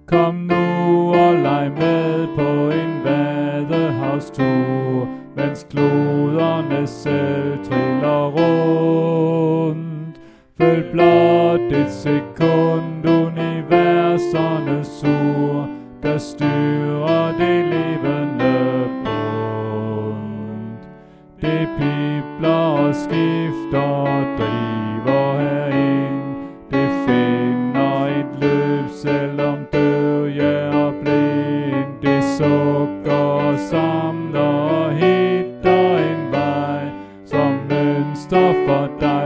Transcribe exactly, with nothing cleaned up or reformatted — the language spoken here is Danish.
Kom nu og leg med på en vadehavstur, mens kloderne selv triller rundt. Følg blot et sekund universernes sur, der styrer det levende rundt. Det pibler og skifter og driver herind. Det finder et løb, selvom død jeg er blind. Det sukker og samler og hitter en vej, som mønster for dig.